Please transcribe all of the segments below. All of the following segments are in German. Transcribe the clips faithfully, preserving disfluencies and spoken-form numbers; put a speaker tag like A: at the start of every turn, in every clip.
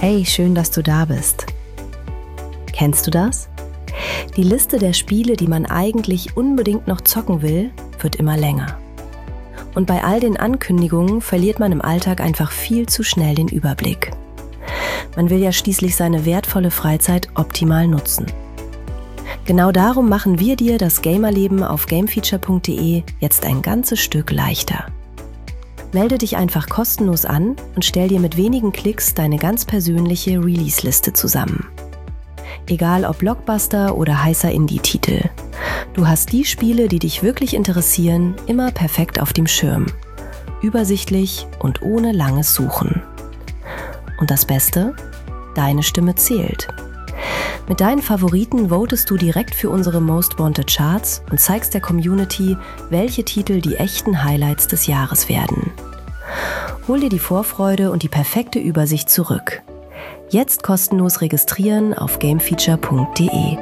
A: Hey, schön, dass du da bist. Kennst du das? Die Liste der Spiele, die man eigentlich unbedingt noch zocken will, wird immer länger. Und bei all den Ankündigungen verliert man im Alltag einfach viel zu schnell den Überblick. Man will ja schließlich seine wertvolle Freizeit optimal nutzen. Genau darum machen wir dir das Gamerleben auf gamefeature punkt de jetzt ein ganzes Stück leichter. Melde dich einfach kostenlos an und stell dir mit wenigen Klicks deine ganz persönliche Release-Liste zusammen. Egal ob Blockbuster oder heißer Indie-Titel. Du hast die Spiele, die dich wirklich interessieren, immer perfekt auf dem Schirm. Übersichtlich und ohne langes Suchen. Und das Beste? Deine Stimme zählt. Mit deinen Favoriten votest du direkt für unsere Most Wanted Charts und zeigst der Community, welche Titel die echten Highlights des Jahres werden. Hol dir die Vorfreude und die perfekte Übersicht zurück. Jetzt kostenlos registrieren auf gamefeature punkt de.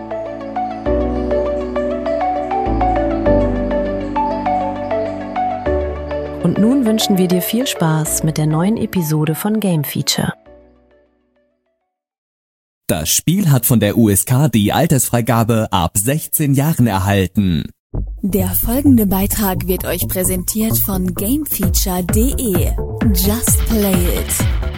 A: Und nun wünschen wir dir viel Spaß mit der neuen Episode von Game Feature.
B: Das Spiel hat von der U S K die Altersfreigabe ab sechzehn Jahren erhalten.
C: Der folgende Beitrag wird euch präsentiert von gamefeature punkt de. Just play it.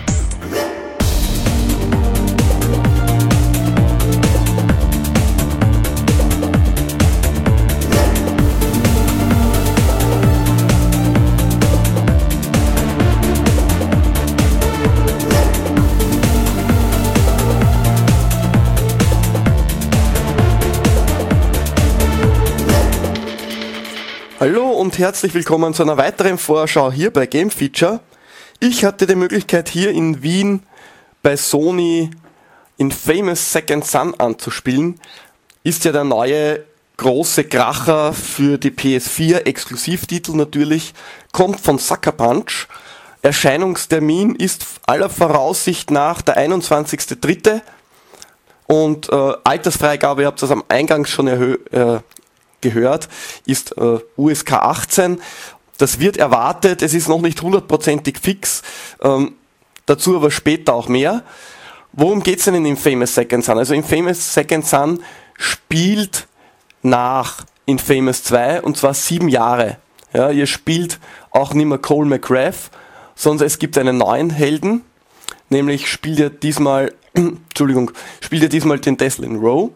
D: Hallo und herzlich willkommen zu einer weiteren Vorschau hier bei Game Feature. Ich hatte die Möglichkeit hier in Wien bei Sony Infamous Second Son anzuspielen. Ist ja der neue große Kracher für die P S vier, Exklusivtitel natürlich, kommt von Sucker Punch. Erscheinungstermin ist aller Voraussicht nach der einundzwanzigster dritter und äh, Altersfreigabe, ihr habt das am Eingang schon erhöht, äh, gehört, ist äh, U S K achtzehn. Das wird erwartet, es ist noch nicht hundertprozentig fix, ähm, dazu aber später auch mehr. Worum geht es denn in Infamous Second Son? Also Infamous Second Son spielt nach Infamous zwei und zwar sieben Jahre. Ja, ihr spielt auch nicht mehr Cole McGrath, sondern es gibt einen neuen Helden, nämlich spielt ihr diesmal, Entschuldigung, spielt ihr diesmal den Deslin Rowe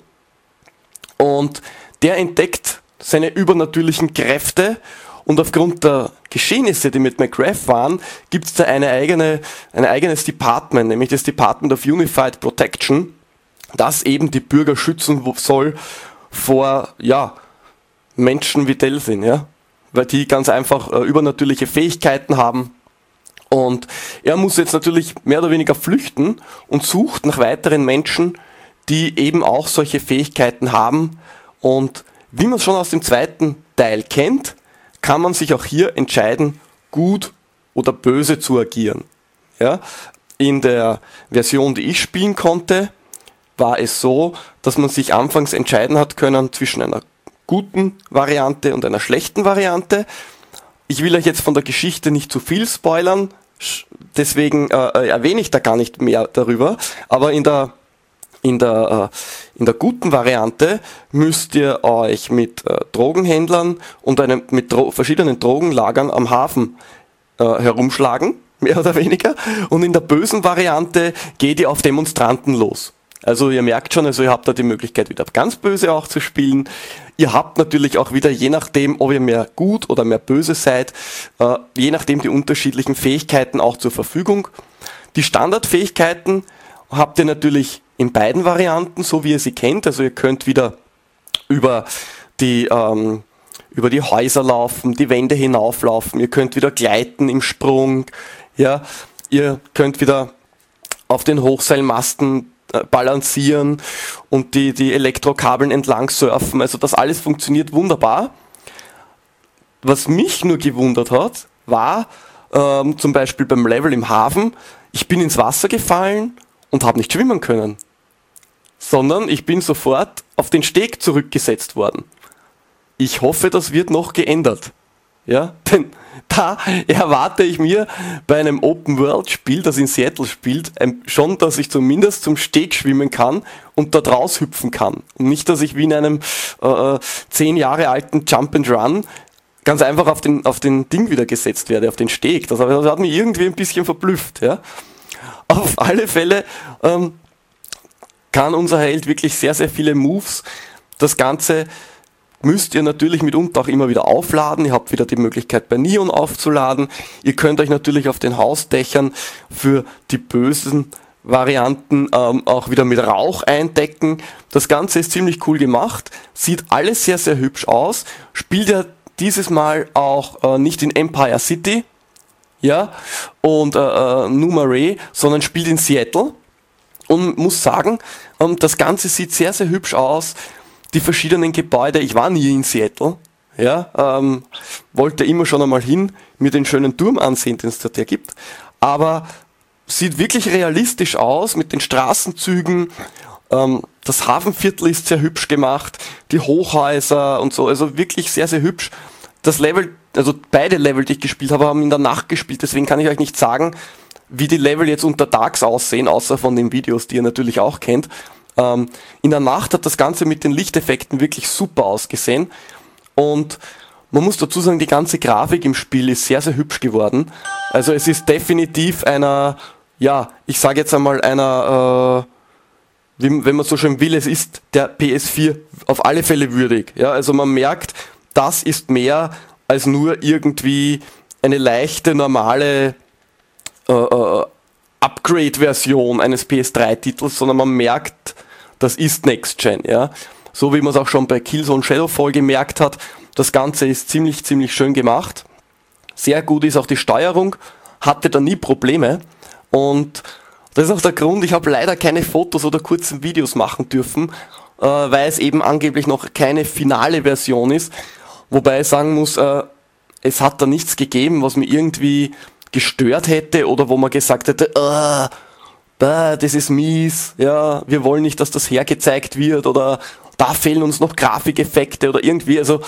D: und der entdeckt seine übernatürlichen Kräfte und aufgrund der Geschehnisse, die mit McGrath waren, gibt es da eine eigene, ein eigenes Department, nämlich das Department of Unified Protection, das eben die Bürger schützen soll vor ja, Menschen wie Delsin, ja? Weil die ganz einfach äh, übernatürliche Fähigkeiten haben. Und er muss jetzt natürlich mehr oder weniger flüchten und sucht nach weiteren Menschen, die eben auch solche Fähigkeiten haben. Und wie man es schon aus dem zweiten Teil kennt, kann man sich auch hier entscheiden, gut oder böse zu agieren. Ja? In der Version, die ich spielen konnte, war es so, dass man sich anfangs entscheiden hat können zwischen einer guten Variante und einer schlechten Variante. Ich will euch jetzt von der Geschichte nicht zu viel spoilern, deswegen äh, erwähne ich da gar nicht mehr darüber, aber in der In der, äh, in der guten Variante müsst ihr euch mit äh, Drogenhändlern und einem, mit Dro- verschiedenen Drogenlagern am Hafen äh, herumschlagen, mehr oder weniger. Und in der bösen Variante geht ihr auf Demonstranten los. Also ihr merkt schon, also ihr habt da die Möglichkeit, wieder ganz böse auch zu spielen. Ihr habt natürlich auch wieder, je nachdem, ob ihr mehr gut oder mehr böse seid, äh, je nachdem die unterschiedlichen Fähigkeiten auch zur Verfügung. Die Standardfähigkeiten habt ihr natürlich in beiden Varianten, so wie ihr sie kennt. Also ihr könnt wieder über die, ähm, über die Häuser laufen, die Wände hinauflaufen, ihr könnt wieder gleiten im Sprung, ja, ihr könnt wieder auf den Hochseilmasten äh, balancieren und die, die Elektrokabeln entlang surfen. Also das alles funktioniert wunderbar. Was mich nur gewundert hat, war ähm, zum Beispiel beim Level im Hafen, ich bin ins Wasser gefallen und habe nicht schwimmen können, sondern ich bin sofort auf den Steg zurückgesetzt worden. Ich hoffe, das wird noch geändert. Ja, denn da erwarte ich mir bei einem Open-World-Spiel, das in Seattle spielt, schon, dass ich zumindest zum Steg schwimmen kann und dort raushüpfen kann. Und nicht, dass ich wie in einem äh, zehn Jahre alten Jump-and-Run ganz einfach auf den, auf den Ding wieder gesetzt werde, auf den Steg. Das, das hat mich irgendwie ein bisschen verblüfft. Ja. Auf alle Fälle ähm, kann unser Held wirklich sehr, sehr viele Moves. Das Ganze müsst ihr natürlich mitunter auch immer wieder aufladen. Ihr habt wieder die Möglichkeit bei Neon aufzuladen. Ihr könnt euch natürlich auf den Hausdächern für die bösen Varianten ähm, auch wieder mit Rauch eindecken. Das Ganze ist ziemlich cool gemacht. Sieht alles sehr, sehr hübsch aus. Spielt ja dieses Mal auch äh, nicht in Empire City, ja, und äh, äh, Numaray, sondern spielt in Seattle. Und muss sagen, ähm, das Ganze sieht sehr, sehr hübsch aus. Die verschiedenen Gebäude, ich war nie in Seattle, ja, ähm, wollte immer schon einmal hin, mir den schönen Turm ansehen, den es dort gibt, aber sieht wirklich realistisch aus mit den Straßenzügen, ähm, das Hafenviertel ist sehr hübsch gemacht, die Hochhäuser und so, also wirklich sehr, sehr hübsch. Das Level, also beide Level, die ich gespielt habe, haben in der Nacht gespielt, deswegen kann ich euch nicht sagen, wie die Level jetzt untertags aussehen, außer von den Videos, die ihr natürlich auch kennt. Ähm, in der Nacht hat das Ganze mit den Lichteffekten wirklich super ausgesehen und man muss dazu sagen, die ganze Grafik im Spiel ist sehr, sehr hübsch geworden. Also es ist definitiv einer, ja, ich sage jetzt einmal einer, äh, wie, wenn man so schön will, es ist der P S vier auf alle Fälle würdig. Ja, also man merkt, das ist mehr als nur irgendwie eine leichte, normale äh, äh, Upgrade-Version eines P S drei Titels, sondern man merkt, das ist Next Gen, ja. So wie man es auch schon bei Killzone Shadowfall gemerkt hat, das Ganze ist ziemlich, ziemlich schön gemacht. Sehr gut ist auch die Steuerung, hatte da nie Probleme und das ist auch der Grund, ich habe leider keine Fotos oder kurzen Videos machen dürfen, äh, weil es eben angeblich noch keine finale Version ist, wobei ich sagen muss, äh, es hat da nichts gegeben, was mir irgendwie gestört hätte oder wo man gesagt hätte, uh, bah, das ist mies, ja, wir wollen nicht, dass das hergezeigt wird oder da fehlen uns noch Grafikeffekte oder irgendwie, also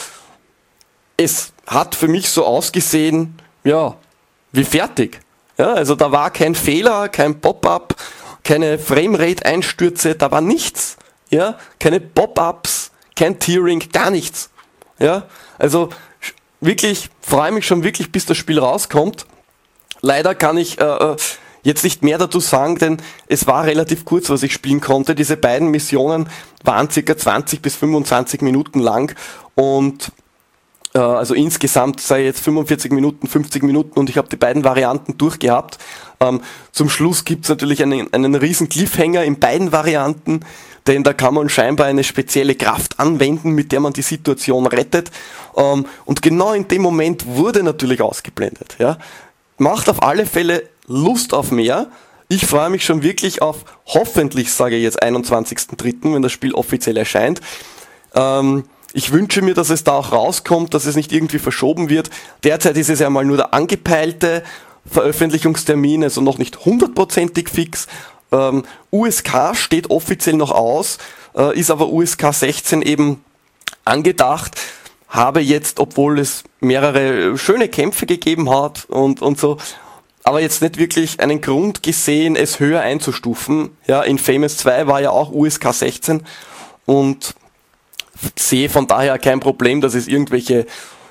D: es hat für mich so ausgesehen, ja, wie fertig. Ja, also da war kein Fehler, kein Pop-up, keine Framerate-Einstürze, da war nichts, ja, keine Pop-ups, kein Tearing, gar nichts, ja, also wirklich, freue mich schon wirklich, bis das Spiel rauskommt. Leider kann ich äh, jetzt nicht mehr dazu sagen, denn es war relativ kurz, was ich spielen konnte. Diese beiden Missionen waren circa zwanzig bis fünfundzwanzig Minuten lang und äh, also insgesamt sei jetzt fünfundvierzig Minuten, fünfzig Minuten und ich habe die beiden Varianten durchgehabt. Ähm, zum Schluss gibt es natürlich einen, einen riesen Cliffhanger in beiden Varianten, denn da kann man scheinbar eine spezielle Kraft anwenden, mit der man die Situation rettet. Ähm, und genau in dem Moment wurde natürlich ausgeblendet, ja. Macht auf alle Fälle Lust auf mehr. Ich freue mich schon wirklich auf, hoffentlich sage ich jetzt einundzwanzigsten dritten, wenn das Spiel offiziell erscheint. Ähm, ich wünsche mir, dass es da auch rauskommt, dass es nicht irgendwie verschoben wird. Derzeit ist es ja mal nur der angepeilte Veröffentlichungstermin, also noch nicht hundertprozentig fix. Ähm, U S K steht offiziell noch aus, äh, ist aber U S K sechzehn eben angedacht. Habe jetzt, obwohl es mehrere schöne Kämpfe gegeben hat und, und so, aber jetzt nicht wirklich einen Grund gesehen, es höher einzustufen. Ja, Infamous zwei war ja auch U S K sechzehn und sehe von daher kein Problem, dass es irgendwelche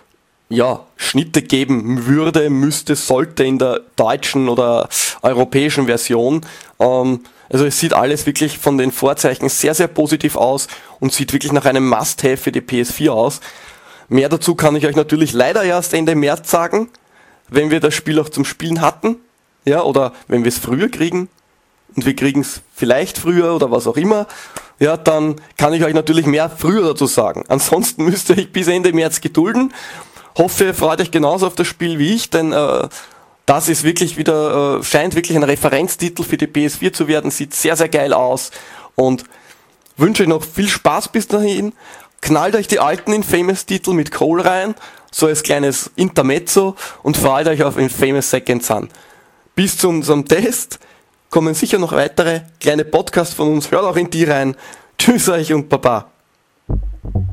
D: ja, Schnitte geben würde, müsste, sollte in der deutschen oder europäischen Version. Ähm, also es sieht alles wirklich von den Vorzeichen sehr, sehr positiv aus und sieht wirklich nach einem Must-Have für die P S vier aus. Mehr dazu kann ich euch natürlich leider erst Ende März sagen, wenn wir das Spiel auch zum Spielen hatten, ja, oder wenn wir es früher kriegen und wir kriegen es vielleicht früher oder was auch immer, ja, dann kann ich euch natürlich mehr früher dazu sagen. Ansonsten müsst ihr euch bis Ende März gedulden. Hoffe, ihr freut euch genauso auf das Spiel wie ich, denn äh, das ist wirklich wieder, äh, scheint wirklich ein Referenztitel für die P S vier zu werden, sieht sehr, sehr geil aus und wünsche euch noch viel Spaß bis dahin. Knallt euch die alten Infamous-Titel mit Cole rein, so als kleines Intermezzo und freut euch auf Infamous Second Son. Bis zu unserem Test kommen sicher noch weitere kleine Podcasts von uns. Hört auch in die rein. Tschüss euch und Baba.